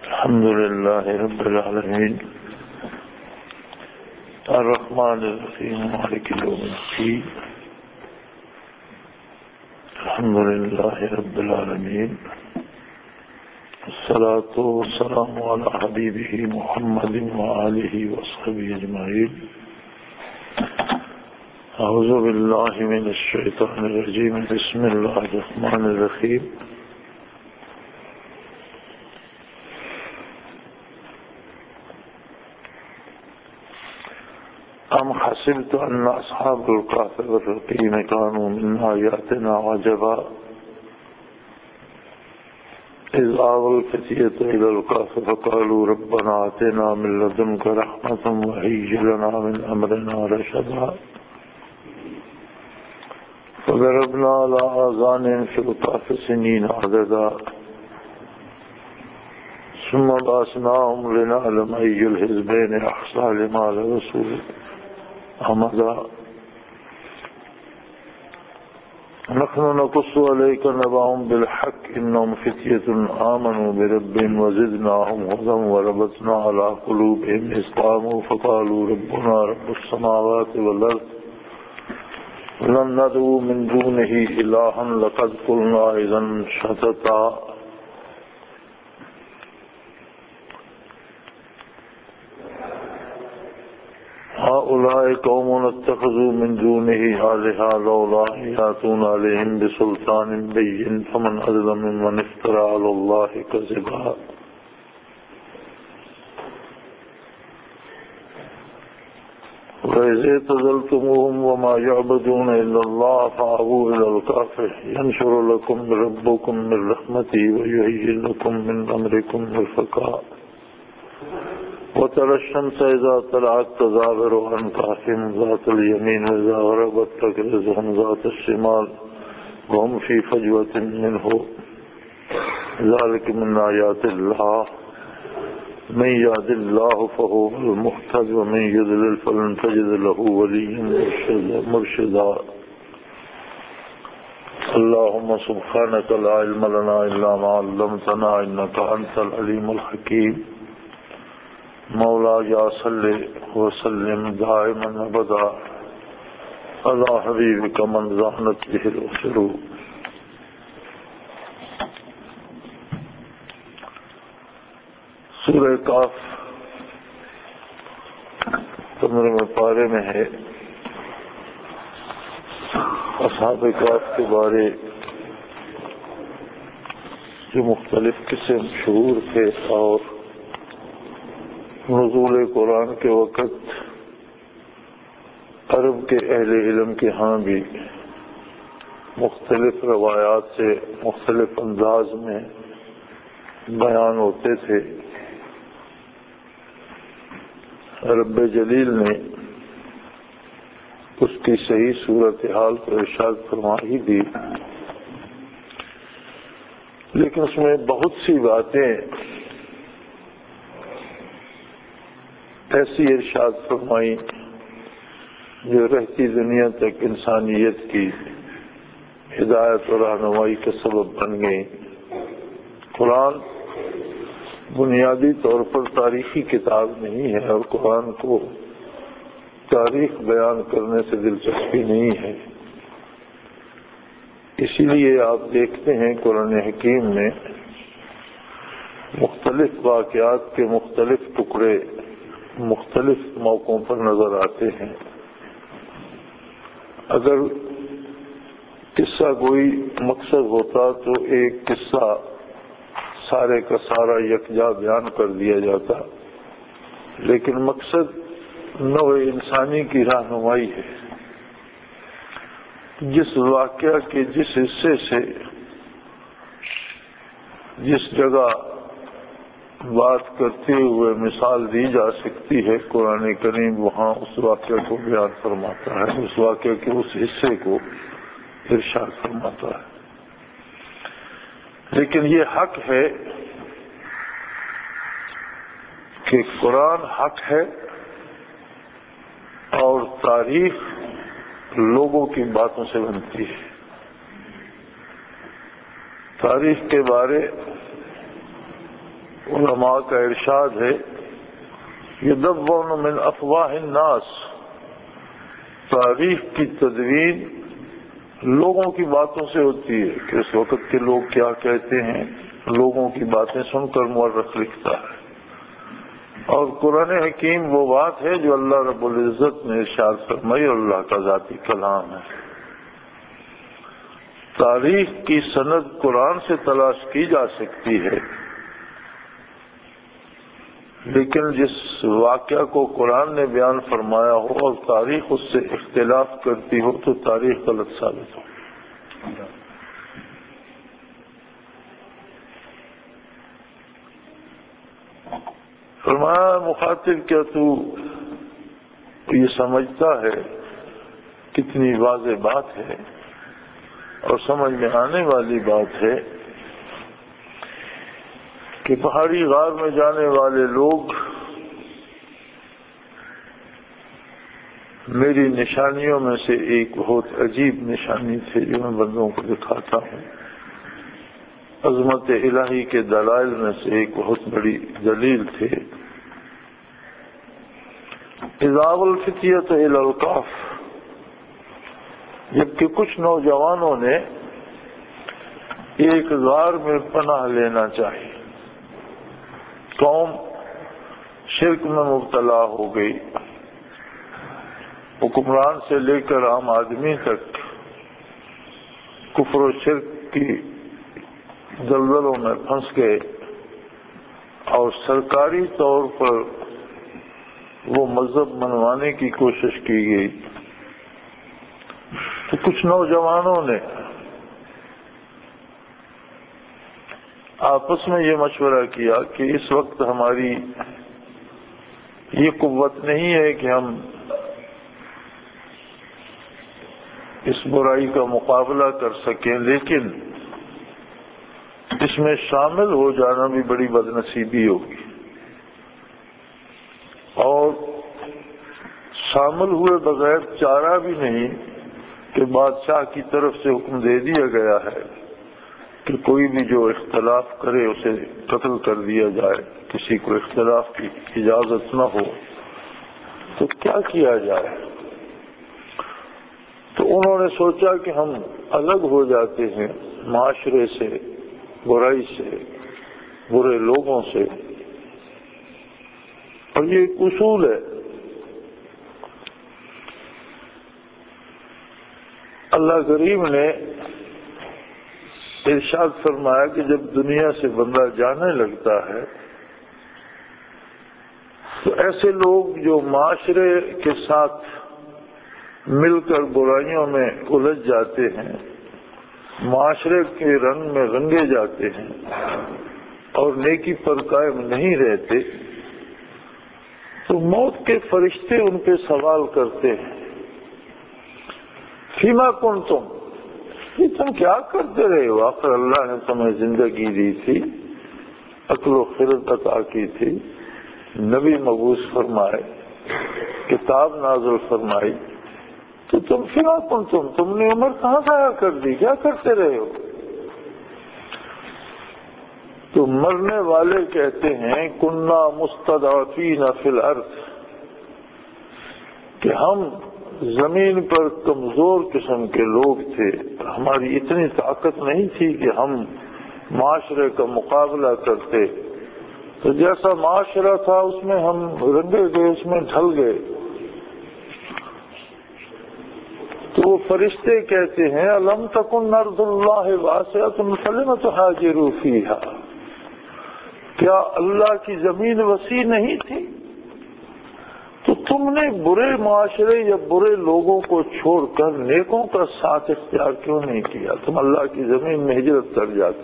الحمد لله رب العالمين الرحمن الرحيم مالك يوم الدين الحمد لله رب العالمين الصلاة والسلام على حبيبه محمد وآله وصحبه أجمعين أعوذ بالله من الشيطان الرجيم بسم الله الرحمن الرحيم أم حسبت أن أصحاب الكهف والرقيم كانوا من آياتنا عجبا إذ آوى الفتية إلى الكهف فقالوا ربنا آتنا من لدنك رحمة وهيئ لنا من أمرنا رشدا فضربنا على آذانهم في الكهف سنين عددا ثم بعثناهم لنعلم أي الحزبين أحصى لما لبثوا أمدا نحن نقص عليك نبأهم بالحق إنهم فتية آمنوا بربهم وزدناهم هدى وربطنا على قلوبهم إذ قاموا فقالوا ربنا رب السماوات والأرض لن ندعو من دونه إلها لقد قلنا إذا شططا هؤلاء قوم اتخذوا من دونه آلهة لولا يأتون عليهم بسلطان بين فمن أظلم ممن افترى على الله كذبا وإذ اعتزلتموهم وما يعبدون إلا الله فأووا إلى الكهف ينشر لكم ربكم من رحمته ويهيئ لكم من أمركم مرفقا وترى الشمس إذا طلعت تزاور عن كهفهم ذات اليمين وإذا غربت تقرضهم ذات الشمال وهم في فجوة منه ذلك من آيات الله من يهد الله فهو المهتد ومن يضلل فلن تجد له وليا مرشدا اللهم سبحانك لا علم لنا إلا ما علمتنا إنك أنت العليم الحكيم مولا یا صلی وسلم دائما ابدا علی حبیبک من زانت به الاسر سورہ کاف 15ویں پارے میں ہے اصحاب کاف کے بارے جو مختلف قصے مشہور تھے اور نزول قرآن کے وقت عرب کے اہل علم کے ہاں بھی مختلف روایات سے مختلف انداز میں بیان ہوتے تھے. رب جلیل نے اس کی صحیح صورتحال کو ارشاد فرما ہی دی، لیکن اس میں بہت سی باتیں ایسی ارشاد فرمائی جو رہتی دنیا تک انسانیت کی ہدایت اور رہنمائی کا سبب بن گئی. قرآن بنیادی طور پر تاریخی کتاب نہیں ہے اور قرآن کو تاریخ بیان کرنے سے دلچسپی نہیں ہے. اسی لیے آپ دیکھتے ہیں قرآن حکیم میں مختلف واقعات کے مختلف ٹکڑے مختلف موقعوں پر نظر آتے ہیں. اگر قصہ کوئی مقصد ہوتا تو ایک قصہ سارے کا سارا یکجا بیان کر دیا جاتا، لیکن مقصد نوع انسانی کی رہنمائی ہے. جس واقعہ کے جس حصے سے جس جگہ بات کرتے ہوئے مثال دی جا سکتی ہے قرآن کریم وہاں اس واقعہ کو بیان فرماتا ہے، اس واقعہ کے اس حصے کو ارشاد فرماتا ہے. لیکن یہ حق ہے کہ قرآن حق ہے اور تاریخ لوگوں کی باتوں سے بنتی ہے. تاریخ کے بارے علماء کا ارشاد ہے یدون من افواہ الناس، تاریخ کی تدوین لوگوں کی باتوں سے ہوتی ہے کہ اس وقت کے لوگ کیا کہتے ہیں، لوگوں کی باتیں سن کر مورخ لکھتا ہے، اور قرآن حکیم وہ بات ہے جو اللہ رب العزت نے ارشاد فرمائی اور اللہ کا ذاتی کلام ہے۔ تاریخ کی سند قرآن سے تلاش کی جا سکتی ہے، لیکن جس واقعہ کو قرآن نے بیان فرمایا ہو اور تاریخ اس سے اختلاف کرتی ہو تو تاریخ غلط ثابت ہو۔ فرمایا مخاطب کیا تو یہ سمجھتا ہے، کتنی واضح بات ہے اور سمجھ میں آنے والی بات ہے کہ پہاڑی غار میں جانے والے لوگ میری نشانیوں میں سے ایک بہت عجیب نشانی تھی جو میں بندوں کو دکھاتا ہوں، عظمت الہی کے دلائل میں سے ایک بہت بڑی دلیل تھی، اذا الفتیۃ الی الکہف، جبکہ کچھ نوجوانوں نے ایک غار میں پناہ لینا چاہی، قوم شرک میں مبتلا ہو گئی، حکمران سے لے کر عام آدمی تک کفر و شرک کی دلدلوں میں پھنس گئے، اور سرکاری طور پر وہ مذہب منوانے کی کوشش کی گئی۔ تو کچھ نوجوانوں نے آپس میں یہ مشورہ کیا کہ اس وقت ہماری یہ قوت نہیں ہے کہ ہم اس برائی کا مقابلہ کر سکیں، لیکن اس میں شامل ہو جانا بھی بڑی بدنصیبی ہوگی، اور شامل ہوئے بغیر چارہ بھی نہیں کہ بادشاہ کی طرف سے حکم دے دیا گیا ہے کہ کوئی بھی جو اختلاف کرے اسے قتل کر دیا جائے، کسی کو اختلاف کی اجازت نہ ہو، تو کیا کیا جائے؟ تو انہوں نے سوچا کہ ہم الگ ہو جاتے ہیں معاشرے سے، برائی سے، برے لوگوں سے، اور یہ ایک اصول ہے۔ اللہ کریم نے ارشاد فرمایا کہ جب دنیا سے بندہ جانے لگتا ہے تو ایسے لوگ جو معاشرے کے ساتھ مل کر برائیوں میں الجھ جاتے ہیں، معاشرے کے رنگ میں رنگے جاتے ہیں اور نیکی پر قائم نہیں رہتے، تو موت کے فرشتے ان پہ سوال کرتے ہیں، فیما کنتم، یہ تم کیا کرتے رہے ہو؟ آخر اللہ نے تمہیں زندگی دی تھی، عقل و خرد عطا کی تھی، نبی مبعوث فرمائے، کتاب نازل فرمائی، تو تم فیما کنتم، تم نے عمر کہاں ضائع کر دی؟ کیا کرتے رہے ہو؟ تو مرنے والے کہتے ہیں کننا مستضعفین فی الارض، کہ ہم زمین پر کمزور قسم کے لوگ تھے، ہماری اتنی طاقت نہیں تھی کہ ہم معاشرے کا مقابلہ کرتے، تو جیسا معاشرہ تھا اس میں ہم رنگے گئے، اس میں ڈھل گئے۔ تو وہ فرشتے کہتے ہیں الم تکن ارض اللہ واسعۃ فلم تہاجروا فیہا، کیا اللہ کی زمین وسیع نہیں تھی؟ تو تم نے برے معاشرے یا برے لوگوں کو چھوڑ کر نیکوں کا ساتھ اختیار کیوں نہیں کیا؟ تم اللہ کی زمین میں ہجرت کر جاتے۔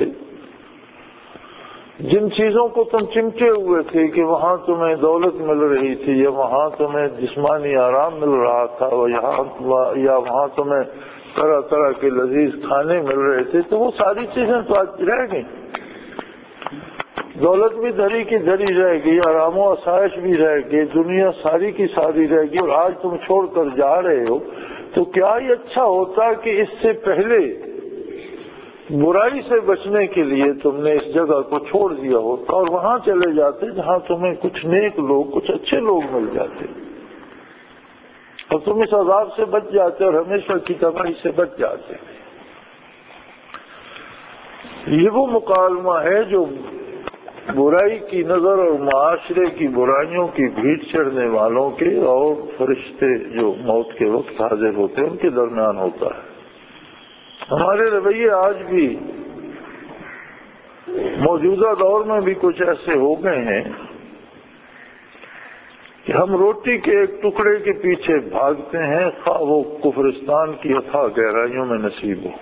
جن چیزوں کو تم چمٹے ہوئے تھے کہ وہاں تمہیں دولت مل رہی تھی، یا وہاں تمہیں جسمانی آرام مل رہا تھا، یا وہاں تمہیں طرح طرح کے لذیذ کھانے مل رہے تھے، تو وہ ساری چیزیں تو آج رہ گئی، دولت بھی دھری کی دھری رہ گئی، آرام و آسائش بھی رہ گئی، دنیا ساری کی ساری رہ گئی، اور آج تم چھوڑ کر جا رہے ہو۔ تو کیا یہ اچھا ہوتا کہ اس سے پہلے برائی سے بچنے کے لیے تم نے اس جگہ کو چھوڑ دیا ہوتا اور وہاں چلے جاتے جہاں تمہیں کچھ نیک لوگ، کچھ اچھے لوگ مل جاتے، اور تم اس عذاب سے بچ جاتے اور ہمیشہ کی تباہی سے بچ جاتے۔ یہ وہ مکالمہ ہے جو برائی کی نظر اور معاشرے کی برائیوں کی بھیڑ چڑھنے والوں کے اور فرشتے جو موت کے وقت حاضر ہوتے ہیں ان کے درمیان ہوتا ہے۔ ہمارے رویے آج بھی موجودہ دور میں بھی کچھ ایسے ہو گئے ہیں کہ ہم روٹی کے ایک ٹکڑے کے پیچھے بھاگتے ہیں، خواہ وہ کفرستان کی اتھاہ گہرائیوں میں نصیب ہو۔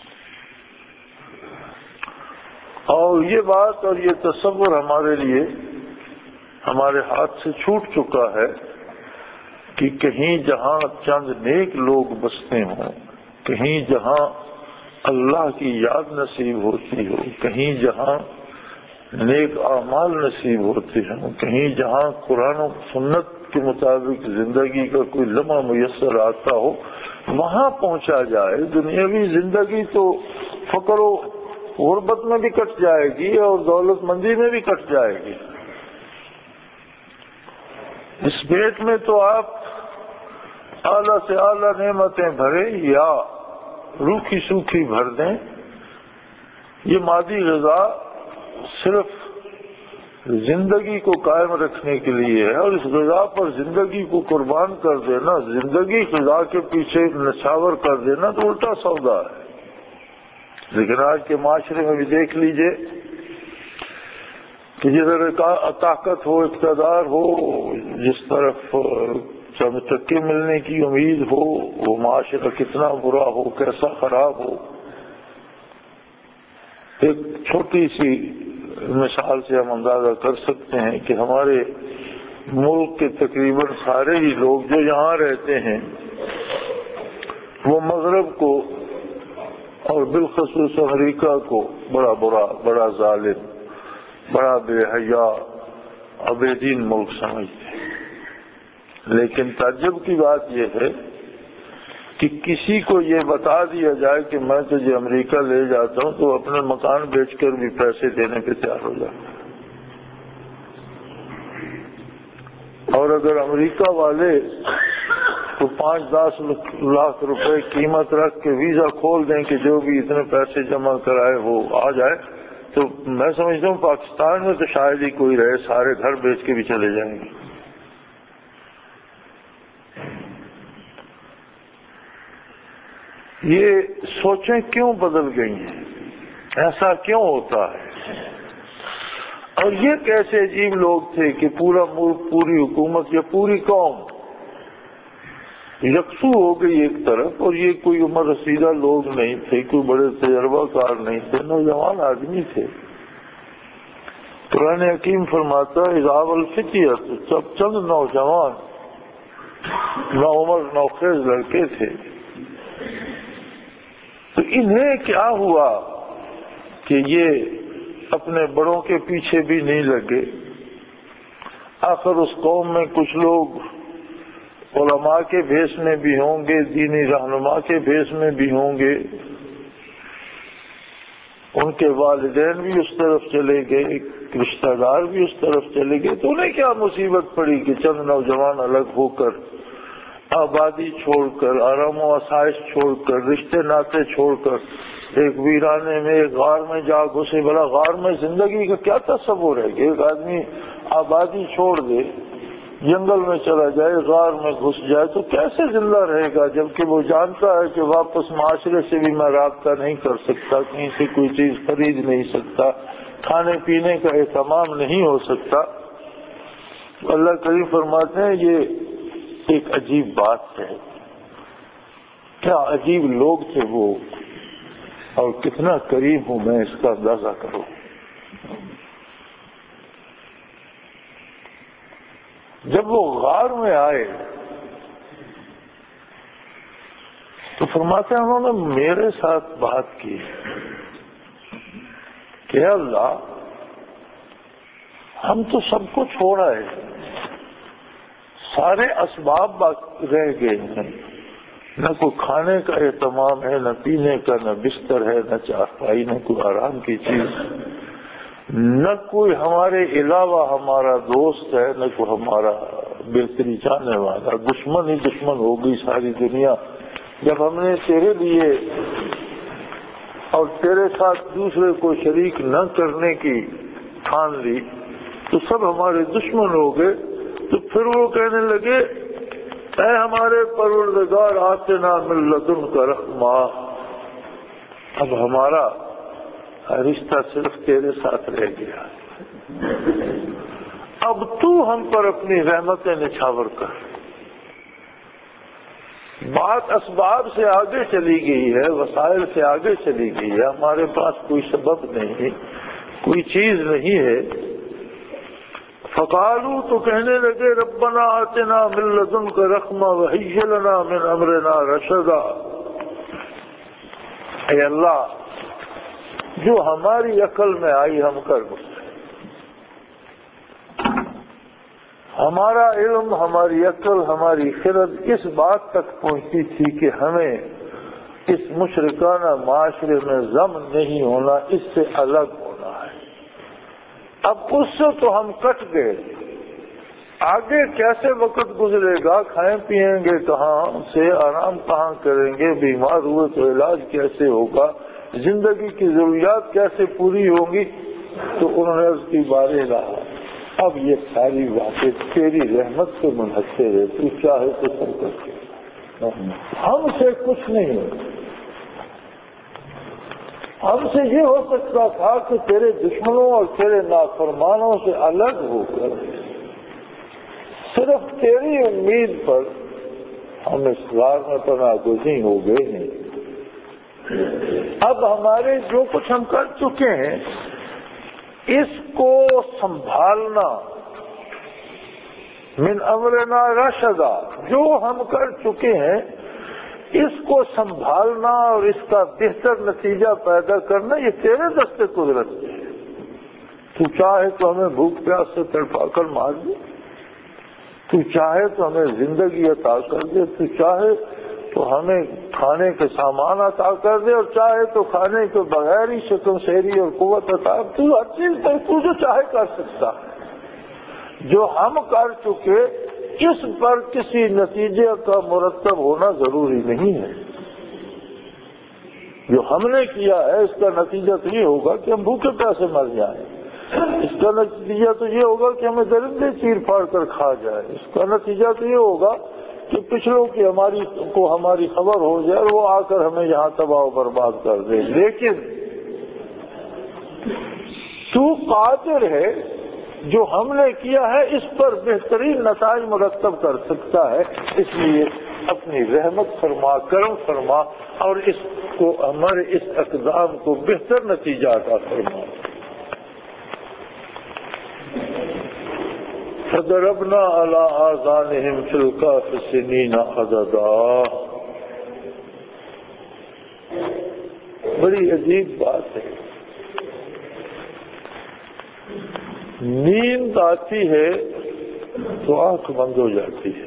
اور یہ بات اور یہ تصور ہمارے لیے ہمارے ہاتھ سے چھوٹ چکا ہے کہ کہیں جہاں چند نیک لوگ بستے ہوں، کہیں جہاں اللہ کی یاد نصیب ہوتی ہو، کہیں جہاں نیک اعمال نصیب ہوتے ہوں، کہیں جہاں قرآن و سنت کے مطابق زندگی کا کوئی لمحہ میسر آتا ہو، وہاں پہنچا جائے۔ دنیاوی زندگی تو فقر و غربت میں بھی کٹ جائے گی اور دولت مندی میں بھی کٹ جائے گی۔ اس پیٹ میں تو آپ اعلیٰ سے اعلیٰ نعمتیں بھریں یا روکھی سوکھی بھر دیں، یہ مادی غذا صرف زندگی کو قائم رکھنے کے لیے ہے، اور اس غذا پر زندگی کو قربان کر دینا، زندگی غذا کے پیچھے نچھاور کر دینا تو الٹا سودا ہے۔ لیکن آج کے معاشرے میں بھی دیکھ لیجئے کہ جدھر طاقت ہو، اقتدار ہو، جس طرف چند ٹکے ملنے کی امید ہو، وہ معاشرہ کتنا برا ہو، کیسا خراب ہو۔ ایک چھوٹی سی مثال سے ہم اندازہ کر سکتے ہیں کہ ہمارے ملک کے تقریباً سارے ہی لوگ جو یہاں رہتے ہیں وہ مغرب کو اور بالخصوص امریکہ کو بڑا برا، بڑا ظالم، بڑا بے حیا، عبیدین ملک سمجھتے ہیں۔ لیکن تعجب کی بات یہ ہے کہ کسی کو یہ بتا دیا جائے کہ میں تجھے امریکہ لے جاتا ہوں تو اپنے مکان بیچ کر بھی پیسے دینے پہ تیار ہو جاتا ہے۔ اور اگر امریکہ والے تو 5-10 لاکھ روپے قیمت رکھ کے ویزا کھول دیں کہ جو بھی اتنے پیسے جمع کرائے وہ آ جائے، تو میں سمجھتا ہوں پاکستان میں تو شاید ہی کوئی رہے، سارے گھر بیچ کے بھی چلے جائیں گے۔ یہ سوچیں کیوں بدل گئی ہیں، ایسا کیوں ہوتا ہے؟ اور یہ کیسے عجیب لوگ تھے کہ پورا ملک، پوری حکومت یا پوری قوم یکسو ہو گئی ایک طرف، اور یہ کوئی عمر رسیدہ لوگ نہیں تھے، کوئی بڑے تجربہ کار نہیں تھے، نوجوان آدمی تھے۔ قرآن حکیم فرماتا ہے اذا الفتیۃ، جب چند نوجوان نوعمر نوخیز لڑکے تھے، تو انہیں کیا ہوا کہ یہ اپنے بڑوں کے پیچھے بھی نہیں لگے۔ آخر اس قوم میں کچھ لوگ علماء کے بھیس میں بھی ہوں گے، دینی رہنما کے بھیس میں بھی ہوں گے، ان کے والدین بھی اس طرف چلے گئے، رشتہ دار بھی اس طرف چلے گئے، تو انہیں کیا مصیبت پڑی کہ چند نوجوان الگ ہو کر، آبادی چھوڑ کر، آرام و آسائش چھوڑ کر، رشتے ناطے چھوڑ کر ایک ویرانے میں، ایک غار میں جا گھسے۔ بلا غار میں زندگی کا کیا تصور ہے کہ ایک آدمی آبادی چھوڑ دے، جنگل میں چلا جائے، غار میں گھس جائے، تو کیسے زندہ رہے گا؟ جبکہ وہ جانتا ہے کہ واپس معاشرے سے بھی میں رابطہ نہیں کر سکتا، کہیں سے کوئی چیز خرید نہیں سکتا، کھانے پینے کا اہتمام نہیں ہو سکتا۔ اللہ کریم فرماتے ہیں یہ ایک عجیب بات ہے، کیا عجیب لوگ تھے وہ، اور کتنا قریب ہوں میں اس کا اندازہ کروں۔ جب وہ غار میں آئے تو فرماتے ہیں انہوں نے میرے ساتھ بات کی کہ اللہ ہم تو سب کو چھوڑا ہے، سارے اسباب رہ گئے ہیں، نہ کوئی کھانے کا اہتمام ہے، نہ پینے کا، نہ بستر ہے، نہ چار۔ پائی، نہ کوئی آرام کی چیز، نہ کوئی ہمارے علاوہ ہمارا دوست ہے، نہ کوئی ہمارا بہتری چاہنے والا، دشمن ہی دشمن ہو گئی ساری دنیا۔ جب ہم نے تیرے لیے اور تیرے ساتھ دوسرے کو شریک نہ کرنے کی ٹھان لی تو سب ہمارے دشمن ہو گئے۔ تو پھر وہ کہنے لگے اے ہمارے پروردگار آتنا من لدنک رحمہ، اب ہمارا رشتہ صرف تیرے ساتھ رہ گیا، اب تو ہم پر اپنی رحمتیں نچھاور کر۔ بات اسباب سے آگے چلی گئی ہے، وسائل سے آگے چلی گئی ہے، ہمارے پاس کوئی سبب نہیں، کوئی چیز نہیں ہے۔ فقالوا، تو کہنے لگے ربنا آتنا من لدنک رحمہ وہیئ لنا من امرنا رشدا، اے اللہ جو ہماری عقل میں آئی ہم کر گزرے، ہمارا علم، ہماری عقل، ہماری خرد اس بات تک پہنچتی تھی کہ ہمیں اس مشرکانہ معاشرے میں ضم نہیں ہونا، اس سے الگ ہونا ہے۔ اب اس سے تو ہم کٹ گئے، آگے کیسے وقت گزرے گا، کھائیں پیئیں گے کہاں سے، آرام کہاں کریں گے، بیمار ہوئے تو علاج کیسے ہوگا، زندگی کی ضروریات کیسے پوری ہوں گی۔ تو انہوں نے اس کی بارے رہا، اب یہ ساری باتیں تیری رحمت سے منحصر ہے، تو چاہے تو سب کر، ہم سے کچھ نہیں ہے۔ ہم سے یہ ہو سکتا تھا کہ تیرے دشمنوں اور تیرے نافرمانوں سے الگ ہو کر صرف تیری امید پر ہم اس غار میں پناہ گزین ہو گئے ہیں۔ اب ہمارے جو کچھ ہم کر چکے ہیں اس کو سنبھالنا، من امرنا رشدا، جو ہم کر چکے ہیں اس کو سنبھالنا اور اس کا بہتر نتیجہ پیدا کرنا یہ تیرے دستے قدرت ہے۔ تو چاہے تو ہمیں بھوک پیاس سے تڑپا کر مار دے، تو چاہے تو ہمیں زندگی عطا کر دے، تو چاہے تو ہمیں کھانے کے سامان عطا کر دے، اور چاہے تو کھانے کے بغیر ہی شکم سیری اور قوت عطا، تو ہر چیز پر تو جو چاہے کر سکتا ہے۔ جو ہم کر چکے اس پر کسی نتیجے کا مرتب ہونا ضروری نہیں ہے۔ جو ہم نے کیا ہے اس کا نتیجہ تو یہ ہوگا کہ ہم بھوکے پیاسے مر جائیں، اس کا نتیجہ تو یہ ہوگا کہ ہمیں درندے چیر پھاڑ کر کھا جائیں، اس کا نتیجہ تو یہ ہوگا کہ پچھلوں کی ہماری خبر ہو جائے اور وہ آ کر ہمیں یہاں تباہ و برباد کر دے۔ لیکن تو قادر ہے، جو ہم نے کیا ہے اس پر بہترین نتائج مرتب کر سکتا ہے، اس لیے اپنی رحمت فرما، کرم فرما، اور اس کو ہمارے اس اقدام کو بہتر نتیجہ عطا فرما۔ فضربنا علی آذانہم فی الکہف سنین عددا، بڑی عجیب بات ہے۔ نیند آتی ہے تو آنکھ بند ہو جاتی ہے،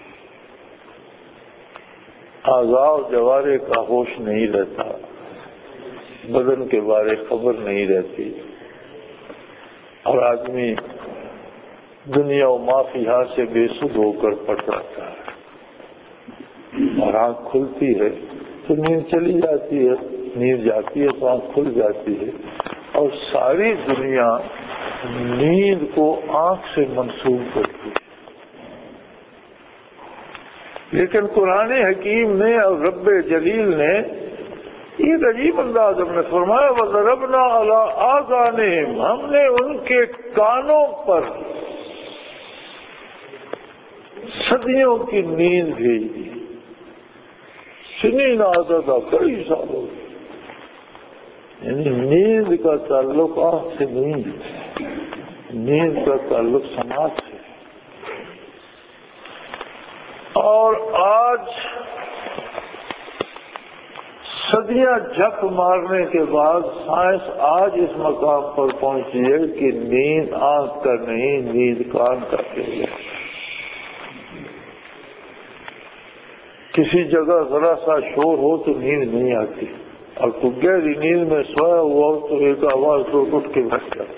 اعضاء و جوارح کا ہوش نہیں رہتا، بدن کے بارے خبر نہیں رہتی، اور آدمی دنیا و ما فیہا سے بے سدھ ہو کر پڑ جاتا ہے، اور آنکھ کھلتی ہے تو نیند چلی جاتی ہے، نیند جاتی ہے تو آنکھ کھل جاتی ہے، اور ساری دنیا نیند کو آنکھ سے منسوب کرتی ہے۔ لیکن قرآن حکیم نے اور رب جلیل نے ایک عجیب انداز ہم نے فرمایا، وَضَرَبْنَا عَلَىٰ آذَانِهِمْ، ہم نے ان کے کانوں پر صدیوں کی نیند بھیج دی، سنین عددا، کئی سالوں، یعنی نیند کا تعلق آنکھ سے نہیں، نیند کا تعلق سماعت سے۔ اور آج صدیاں جھک مارنے کے بعد سائنس آج اس مقام پر پہنچی ہے کہ نیند آنکھ کا نہیں، نیند کان کا ہے۔ کسی جگہ ذرا سا شور ہو تو نیند نہیں آتی، اور تو گہری نیند میں سویا ہوا ہو تو ایک آواز تو اٹھ کے بیٹھ جاتا ہے۔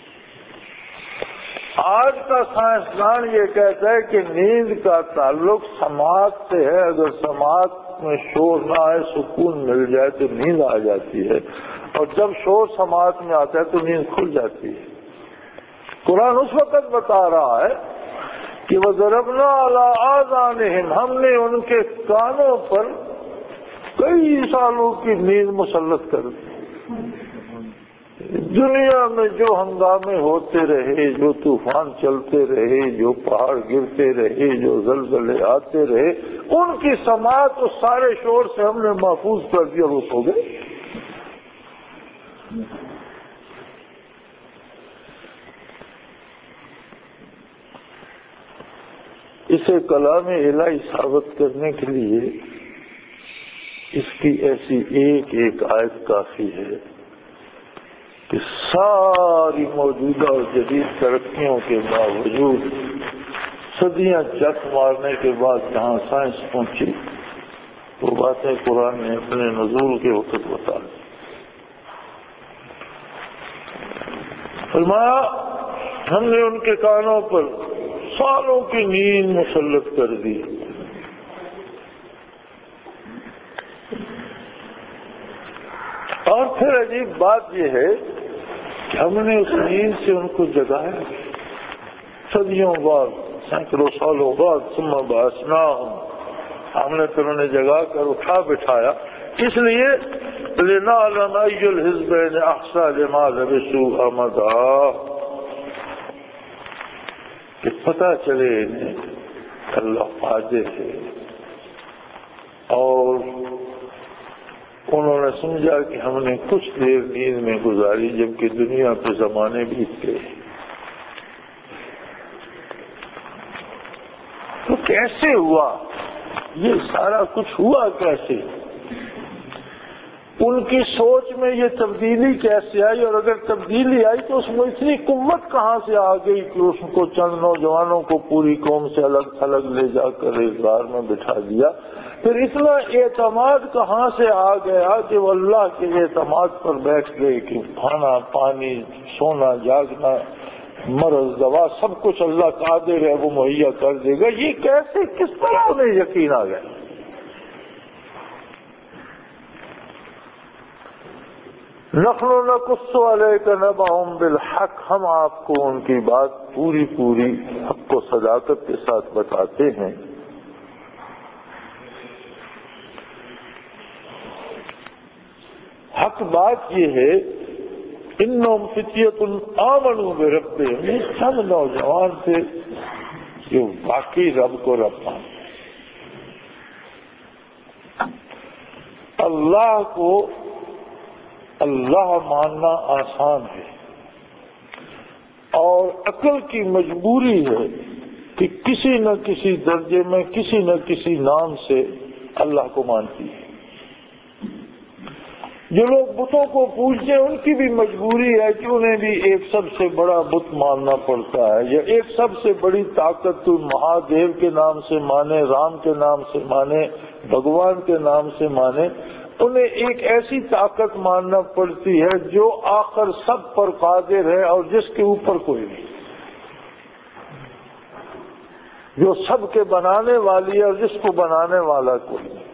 آج کا سائنسدان یہ کہتا ہے کہ نیند کا تعلق سماعت سے ہے، اگر سماعت میں شور نہ آئے، سکون مل جائے تو نیند آ جاتی ہے، اور جب شور سماعت میں آتا ہے تو نیند کھل جاتی ہے۔ قرآن اس وقت بتا رہا ہے کہ وَضَرَبْنَا عَلَىٰ آذَانِهِمْ، ہم نے ان کے کانوں پر کئی سالوں کی نیند مسلط کر دی۔ دنیا میں جو ہنگامے ہوتے رہے، جو طوفان چلتے رہے، جو پہاڑ گرتے رہے، جو زلزلے آتے رہے، ان کی سماعت اس سارے شور سے ہم نے محفوظ کر دیا، وہ سو گئے۔ اسے کلام الہی ثابت کرنے کے لیے اس کی ایسی ایک ایک آیت کافی ہے کہ ساری موجودہ اور جدید ترقیوں کے باوجود، صدیاں جت مارنے کے بعد جہاں سائنس پہنچی، وہ باتیں قرآن نے اپنے نزول کے وقت بتا دی۔ فرمایا ہم نے ان کے کانوں پر سالوں کی نیند مسلط کر دی۔ اور پھر عجیب بات یہ ہے کہ ہم نے اس نیند سے ان کو جگایا صدیوں بعد، سینکڑوں سالوں بعد، ثم بعثناہم، ہم نے پھر انہیں جگا کر اٹھا بٹھایا، اس لیے لنعلم ای الحزبین احصی لما لبثوا امدا، کہ پتہ چلے انہیں اللہ قادر ہے۔ اور انہوں نے سمجھا کہ ہم نے کچھ دیر نیند میں گزاری جبکہ دنیا کے زمانے بیت گئے۔ تو کیسے ہوا یہ سارا کچھ؟ ہوا کیسے؟ ان کی سوچ میں یہ تبدیلی کیسے آئی؟ اور اگر تبدیلی آئی تو اس میں اتنی قوت کہاں سے آ گئی کہ اس کو چند نوجوانوں کو پوری قوم سے الگ تھلگ لے جا کر ایک غار میں بٹھا دیا؟ پھر اتنا اعتماد کہاں سے آ گیا کہ وہ اللہ کے اعتماد پر بیٹھ گئے کہ کھانا پانی، سونا جاگنا، مرض دوا، سب کچھ اللہ قادر ہے، وہ مہیا کر دے گا؟ یہ کیسے، کس طرح انہیں یقین آ گیا؟ نحن نقص علیک نبأہم بالحق، ہم آپ کو ان کی بات پوری پوری حق و صداقت کے ساتھ بتاتے ہیں۔ حق بات یہ ہے انہم فتیۃ آمنوا بربہم، یہ سب نوجوان تھے جو واقعی رب کو رب مانتے۔ اللہ کو اللہ ماننا آسان ہے، اور عقل کی مجبوری ہے کہ کسی نہ کسی درجے میں، کسی نہ کسی نام سے اللہ کو مانتی ہے۔ جو لوگ بتوں کو پوجتے ہیں ان کی بھی مجبوری ہے کہ انہیں بھی ایک سب سے بڑا بت ماننا پڑتا ہے، یا ایک سب سے بڑی طاقت کوئی مہادیو کے نام سے مانے، رام کے نام سے مانے، بھگوان کے نام سے مانے۔ انہیں ایک ایسی طاقت ماننا پڑتی ہے جو آخر سب پر قادر ہے اور جس کے اوپر کوئی نہیں، جو سب کے بنانے والی ہے اور جس کو بنانے والا کوئی نہیں۔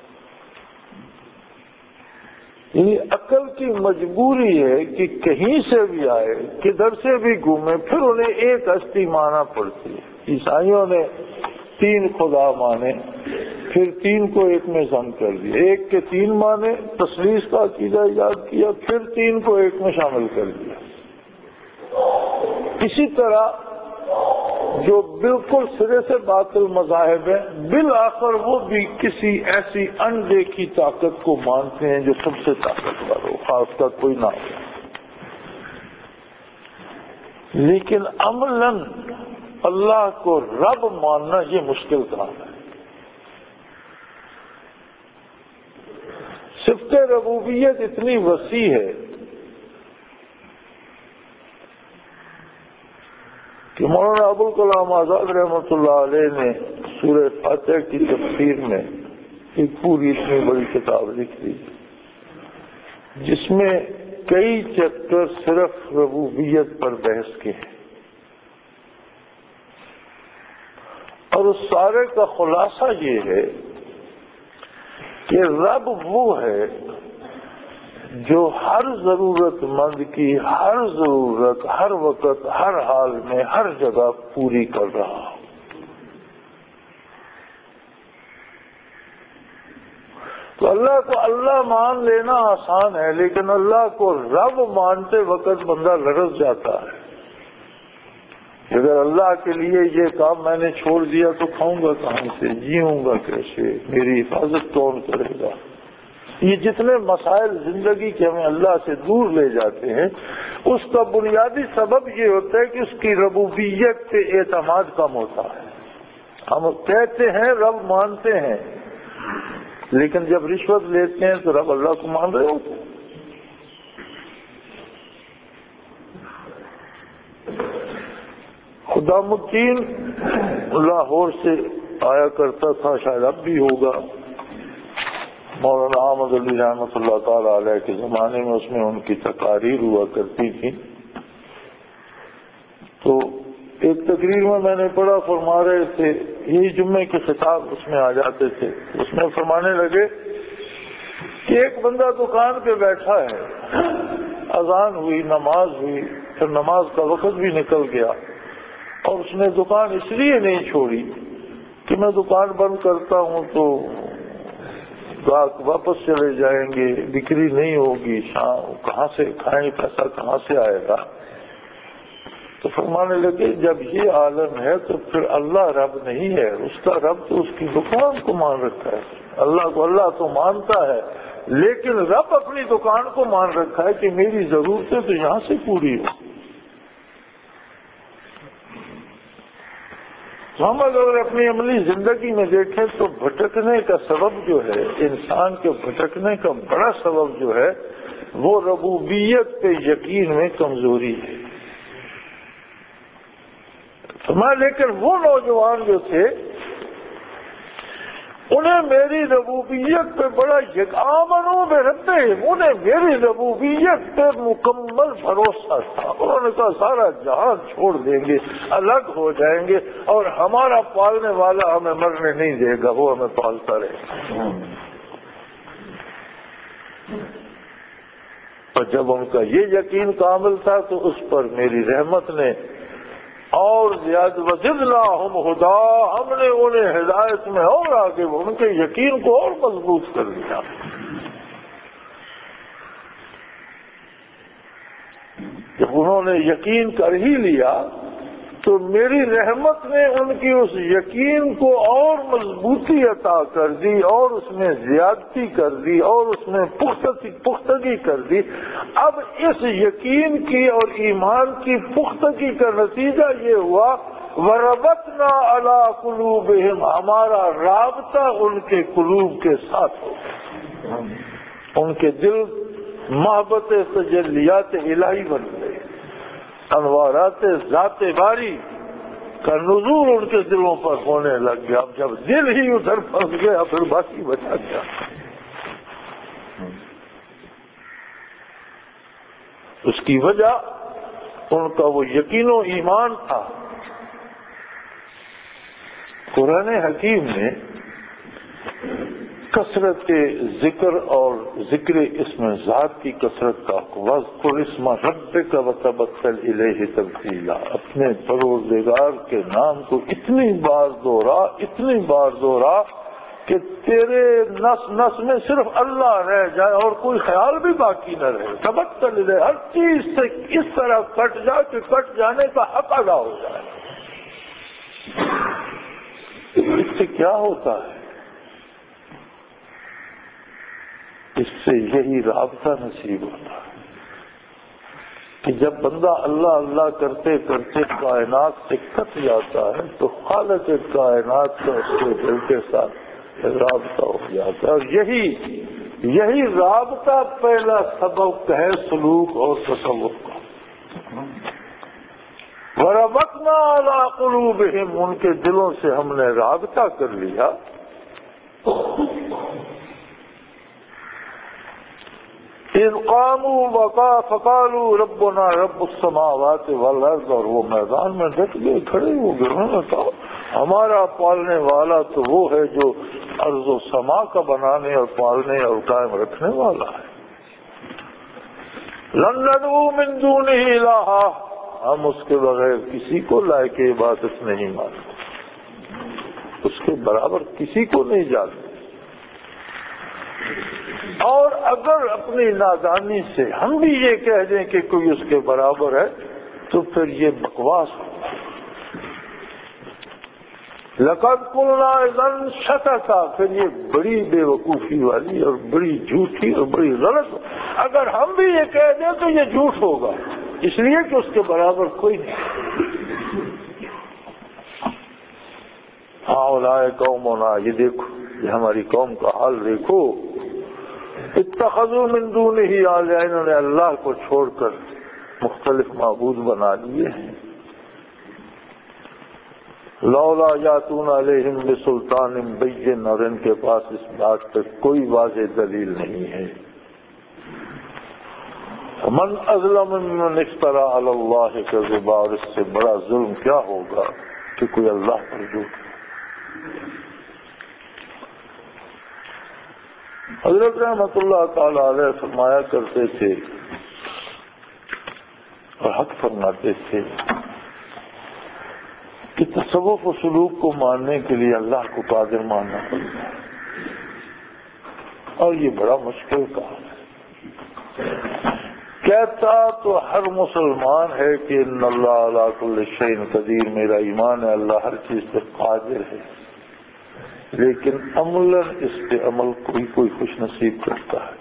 یعنی عقل کی مجبوری ہے کہ کہیں سے بھی آئے، کدھر سے بھی گھومے، پھر انہیں ایک ہستی ماننا پڑتی ہے۔ عیسائیوں نے 3 خدا مانے، پھر 3 کو ایک میں ضم کر دیا، ایک کے 3 مانے، تثلیث کا عقیدہ ایجاد کیا، پھر 3 کو ایک میں شامل کر دیا۔ اسی طرح جو بالکل سرے سے باطل مذاہب ہیں، بالآخر وہ بھی کسی ایسی اندیکھی طاقت کو مانتے ہیں جو سب سے طاقتور ہو، خاص کا کوئی نام ہو۔ لیکن عملاً اللہ کو رب ماننا یہ مشکل کام ہے۔ صفت ربوبیت اتنی وسیع ہے کہ مولانا ابوالکلام آزاد رحمۃ اللہ علیہ نے سورہ فاتحہ کی تفسیر میں ایک پوری اتنی بڑی کتاب لکھ دی، جس میں کئی چیپٹر صرف ربوبیت پر بحث کے ہیں، اور اس سارے کا خلاصہ یہ ہے کہ رب وہ ہے جو ہر ضرورت مند کی ہر ضرورت ہر وقت ہر حال میں ہر جگہ پوری کر رہا ہو۔ تو اللہ کو اللہ مان لینا آسان ہے، لیکن اللہ کو رب مانتے وقت بندہ لرز جاتا ہے۔ اگر اللہ کے لیے یہ کام میں نے چھوڑ دیا تو کھاؤں گا کہاں سے، جیوں گا کیسے، میری حفاظت کون کرے گا؟ یہ جتنے مسائل زندگی کے ہمیں اللہ سے دور لے جاتے ہیں، اس کا بنیادی سبب یہ ہوتا ہے کہ اس کی ربوبیت پہ اعتماد کم ہوتا ہے۔ ہم کہتے ہیں رب مانتے ہیں، لیکن جب رشوت لیتے ہیں تو رب اللہ کو مان رہے ہوتے ہیں۔ خدام الدین لاہور سے آیا کرتا تھا، شاید اب بھی ہوگا، مولانا احمد علی رحمۃ اللہ تعالی علیہ کے زمانے میں اس میں ان کی تقاریر ہوا کرتی تھی۔ تو ایک تقریر میں نے پڑھا، فرما رہے تھے، یہی جمعے کے خطاب اس میں آ جاتے تھے، اس میں فرمانے لگے کہ ایک بندہ دکان پہ بیٹھا ہے، اذان ہوئی، نماز ہوئی، پھر نماز کا وقت بھی نکل گیا، اور اس نے دکان اس لیے نہیں چھوڑی کہ میں دکان بند کرتا ہوں تو گاہک واپس چلے جائیں گے، بکری نہیں ہوگی، شام کہاں سے کھائیں، پیسہ کہاں سے آئے گا؟ تو فرمانے لگے جب یہ عالم ہے تو پھر اللہ رب نہیں ہے، اس کا رب تو اس کی دکان کو مان رکھا ہے۔ اللہ کو اللہ تو مانتا ہے، لیکن رب اپنی دکان کو مان رکھا ہے کہ میری ضرورتیں تو یہاں سے پوری ہو۔ ہم اگر اپنی عملی زندگی میں دیکھیں تو بھٹکنے کا سبب جو ہے، انسان کے بھٹکنے کا بڑا سبب جو ہے، وہ ربوبیت پہ یقین میں کمزوری ہے۔ لیکن وہ نوجوان جو تھے انہیں میری ربوبیت پہ بڑا آمنوا بربہم، انہیں میری ربوبیت پہ مکمل بھروسہ تھا۔ انہوں نے کہا سارا جہان چھوڑ دیں گے، الگ ہو جائیں گے، اور ہمارا پالنے والا ہمیں مرنے نہیں دے گا، وہ ہمیں پالتا رہے گا۔ اور جب ان کا یہ یقین کامل تھا تو اس پر میری رحمت نے اور زیادہ وزدناہم ہدا، ہم نے انہیں ہدایت میں اور آگے ان کے یقین کو اور مضبوط کر دیا۔ جب انہوں نے یقین کر ہی لیا تو میری رحمت نے ان کی اس یقین کو اور مضبوطی عطا کر دی، اور اس میں زیادتی کر دی، اور اس میں پختگی کر دی۔ اب اس یقین کی اور ایمان کی پختگی کا نتیجہ یہ ہوا وَرَبَطْنَا عَلَىٰ قُلُوبِهِمْ، ہمارا رابطہ ان کے قلوب کے ساتھ ہو گیا، ان کے دل محبت تجلیات الہی بن گئے، انوارات ذات باری کا نزول ان کے دلوں پر ہونے لگ گیا۔ اب جب دل ہی ادھر پھنس گیا پھر باقی بچا کیا؟ اس کی وجہ ان کا وہ یقین و ایمان تھا۔ قرآن حکیم نے کثرت ذکر اور ذکر اسم ذات کی کثرت کا وَاذْكُرِ اسْمَ رَبِّكَ وَتَبَتَّلْ إِلَيْهِ تَبْتِيلًا، اپنے پروردگار کے نام کو اتنی بار دورا کہ تیرے نس نس میں صرف اللہ رہ جائے اور کوئی خیال بھی باقی نہ رہے۔ تبتل الیہ، ہر چیز سے اس طرح کٹ جا کہ کٹ جانے کا حق ادا ہو جائے۔ اس سے کیا ہوتا ہے؟ اس سے یہی رابطہ نصیب ہوتا ہے کہ جب بندہ اللہ اللہ کرتے کرتے کائنات سے کٹ جاتا ہے تو خالق کائنات کا اس کے دل کے ساتھ رابطہ ہو جاتا ہے، اور یہی رابطہ پہلا سبب ہے سلوک اور تصور کا۔ وَرَبَطْنَا عَلَىٰ قُلُوبِهِمْ، ان کے دلوں سے ہم نے رابطہ کر لیا۔ اذ قاموا فقالوا ربنا رب السماوات والارض، اور وہ میدان میں ڈٹ گئے، کھڑے ہو گئے، انہوں نے کہا ہمارا پالنے والا تو وہ ہے جو ارض و سما کا بنانے اور پالنے اور قائم رکھنے والا ہے۔ لن ندعو من دونہ الہا، ہم اس کے بغیر کسی کو لائق عبادت نہیں مانتے، اس کے برابر کسی کو نہیں جانتے، اور اگر اپنی نادانی سے ہم بھی یہ کہہ دیں کہ کوئی اس کے برابر ہے تو پھر یہ بکواس ہوگا۔ لقد قلنا اذا شططا، پھر یہ بڑی بے وقوفی والی اور بڑی جھوٹی اور بڑی غلط، اگر ہم بھی یہ کہہ دیں تو یہ جھوٹ ہوگا، اس لیے کہ اس کے برابر کوئی نہیں۔ ہؤلاء قومنا، یہ دیکھو، یہ ہماری قوم کا حال دیکھو، اتخذوا من دونہ آلیہ، انہوں نے اللہ کو چھوڑ کر مختلف معبود بنا لیے ہیں۔ لولا یاتون علیہم بسلطان بین، اور ان کے پاس اس بات پر کوئی واضح دلیل نہیں ہے۔ من اظلم ممن افترى علی اللہ کذبا، اور اس سے بڑا ظلم کیا ہوگا کہ کوئی اللہ پر جھوٹ۔ حضرت رحمۃ اللہ تعالی علیہ فرمایا کرتے تھے اور حق فرماتے تھے کہ تصوف و سلوک کو ماننے کے لیے اللہ کو قادر ماننا پڑتا ہے، اور یہ بڑا مشکل کام ہے۔ کہتا تو ہر مسلمان ہے کہ ان اللہ علی کل شیء قدیر، میرا ایمان ہے اللہ ہر چیز پر قادر ہے، لیکن عملاً اس پہ عمل کوئی خوش نصیب کرتا ہے۔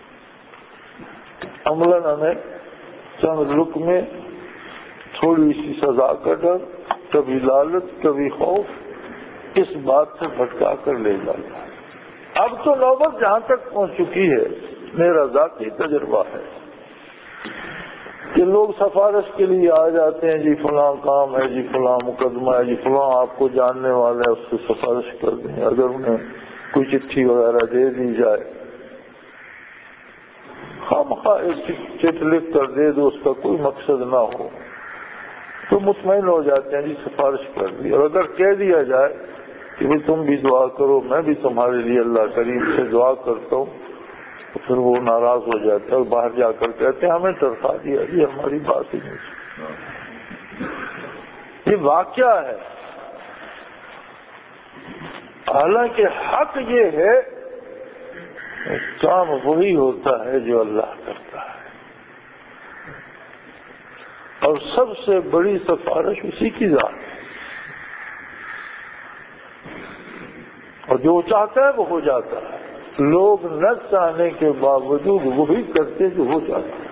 عملاً ہمیں چند رک میں تھوڑی سی سزا کا ڈر، کبھی لالچ، کبھی خوف، اس بات سے بھٹکا کر لے جاتا ہے۔ اب تو نوبت جہاں تک پہنچ چکی ہے، میرا ذاتی تجربہ ہے کہ لوگ سفارش کے لیے آ جاتے ہیں، جی فلاں کام ہے، جی فلاں مقدمہ ہے، جی فلاں آپ کو جاننے والے ہیں، اس سے سفارش کر دیں۔ اگر انہیں کوئی چٹھی وغیرہ دے دی جائے، خواہ ایک چٹ لکھ کر دے دو، اس کا کوئی مقصد نہ ہو، تو مطمئن ہو جاتے ہیں جی سفارش کر دی۔ اور اگر کہہ دیا جائے کہ بھی تم بھی دعا کرو، میں بھی تمہارے لیے اللہ کریم سے دعا کرتا ہوں، تو پھر وہ ناراض ہو جاتے ہیں اور باہر جا کر کہتے ہیں ہمیں ترفا دیا، یہ ہماری بات ہی نہیں۔ یہ واقعہ ہے، حالانکہ حق یہ ہے کام وہی ہوتا ہے جو اللہ کرتا ہے، اور سب سے بڑی سفارش اسی کی ذات ہے، اور جو چاہتا ہے وہ ہو جاتا ہے۔ لوگ نہ چاہنے کے باوجود وہی کرتے جو ہو جاتا ہے۔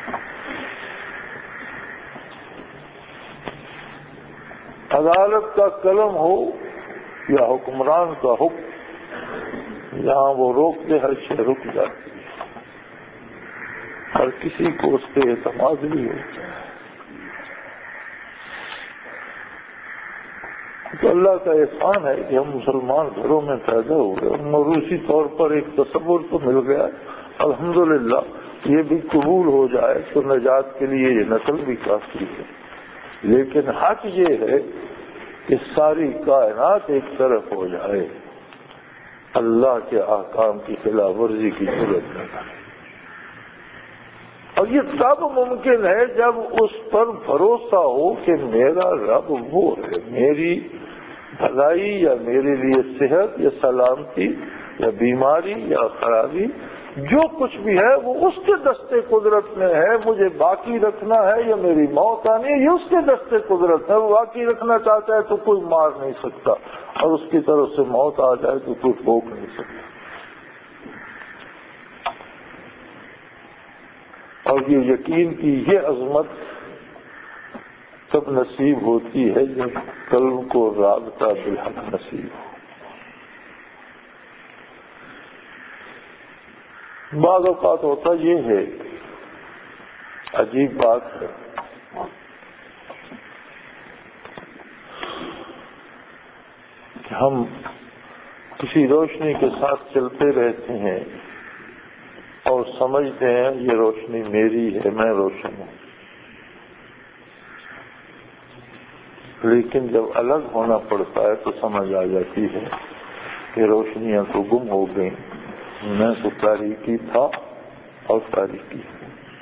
عدالت کا قلم ہو یا حکمران کا حکم، جہاں وہ روکتے ہر شے رک جاتی ہے، ہر کسی کو اس پہ اعتماد بھی ہوتا ہے۔ تو اللہ کا احسان ہے کہ ہم مسلمان گھروں میں پیدا ہوئے، اور موروثی طور پر ایک تصور تو مل گیا، الحمدللہ یہ بھی قبول ہو جائے تو نجات کے لیے یہ نسل بھی کافی ہے۔ لیکن حق یہ ہے کہ ساری کائنات ایک طرف ہو جائے، اللہ کے احکام کی خلاف ورزی کی ضرورت نہ کرے، اور یہ تب ممکن ہے جب اس پر بھروسہ ہو کہ میرا رب وہ ہے، میری بھلائی یا میرے لیے صحت یا سلامتی یا بیماری یا خرابی جو کچھ بھی ہے وہ اس کے دستے قدرت میں ہے، مجھے باقی رکھنا ہے یا میری موت آنی ہے، یہ اس کے دستے قدرت ہے۔ وہ باقی رکھنا چاہتا ہے تو کوئی مار نہیں سکتا، اور اس کی طرف سے موت آ جائے تو کوئی روک نہیں سکتا۔ اور یہ یقین کی یہ عظمت تب نصیب ہوتی ہے جب قلب کو رابطہ بالحق نصیب ہو۔ بعض اوقات ہوتا یہ ہے، عجیب بات ہے، کہ ہم کسی روشنی کے ساتھ چلتے رہتے ہیں اور سمجھتے ہیں یہ روشنی میری ہے، میں روشن ہوں، لیکن جب الگ ہونا پڑتا ہے تو سمجھ آ جاتی ہے کہ روشنیاں تو گم ہو گئیں، میں تو تاریکی تھا اور تاریکی ہوں۔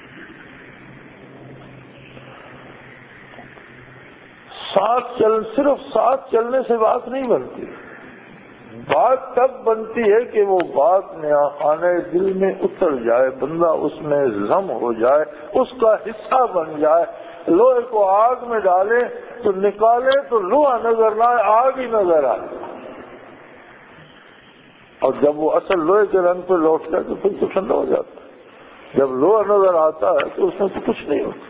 صرف ساتھ چلنے سے بات نہیں بنتی، بات تب بنتی ہے کہ وہ بات خانے دل میں اتر جائے، بندہ اس میں ضم ہو جائے، اس کا حصہ بن جائے۔ لوہے کو آگ میں ڈالے تو نکالے تو لوہا نظر نہ آئے، آگ ہی نظر آئے، اور جب وہ اصل لوہے کے رنگ پہ لوٹتا ہے تو پھر تو ٹھنڈا ہو جاتا ہے۔ جب لوہا نظر آتا ہے تو اس میں تو کچھ نہیں ہوتا،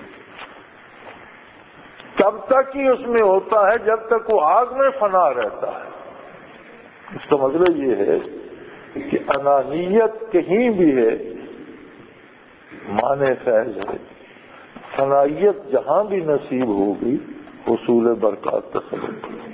تب تک ہی اس میں ہوتا ہے جب تک وہ آگ میں فنا رہتا ہے۔ اس کا مطلب یہ ہے کہ انانیت کہیں بھی ہے معنی فیض ہے، فنائیت جہاں بھی نصیب ہوگی حصول برکات کا سبب ہے۔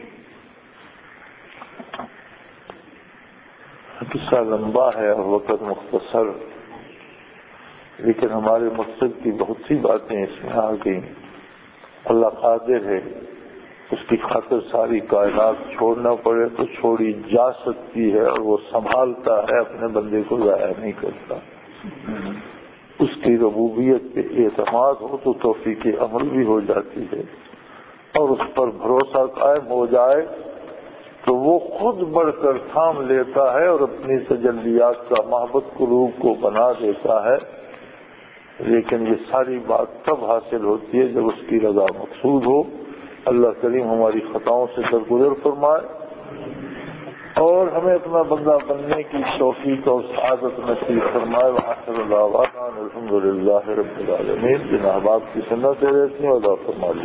قصہ لمبا ہے اور وقت مختصر، لیکن ہمارے مقصد کی بہت سی باتیں اس میں آ گئیں۔ اللہ قادر ہے، اس کی خاطر ساری کائنات چھوڑنا پڑے تو چھوڑی جا سکتی ہے، اور وہ سنبھالتا ہے، اپنے بندے کو ضائع نہیں کرتا۔ اس کی ربوبیت پہ اعتماد ہو تو توفیق عمل بھی ہو جاتی ہے، اور اس پر بھروسہ قائم ہو جائے تو وہ خود بڑھ کر تھام لیتا ہے اور اپنی تجلیات کا محبت قلوب کو بنا دیتا ہے۔ لیکن یہ ساری بات تب حاصل ہوتی ہے جب اس کی رضا مقصود ہو۔ اللہ کریم ہماری خطاؤں سے درگزر فرمائے اور ہمیں اپنا بندہ بننے کی توفیق اور سعادت نصیب فرمائے۔ وآخر دعوانا الحمد للہ رب العالمین۔ جن احباب کی سنتیں رہتی ہیں ادا فرما